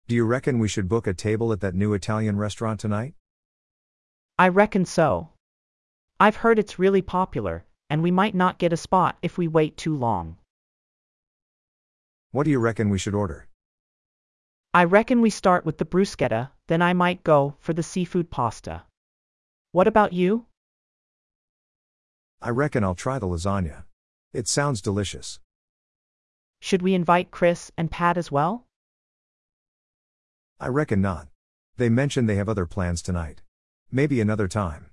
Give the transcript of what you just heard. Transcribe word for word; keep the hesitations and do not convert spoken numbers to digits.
Do you reckon we should book a table at that new Italian restaurant tonight? I reckon so. I've heard it's really popular, and we might not get a spot if we wait too long. What do you reckon we should order? I reckon we start with the bruschetta, then I might go for the seafood pasta. What about you? I reckon I'll try the lasagna. It sounds delicious. Should we invite Chris and Pat as well? I reckon not. They mentioned they have other plans tonight. Maybe another time.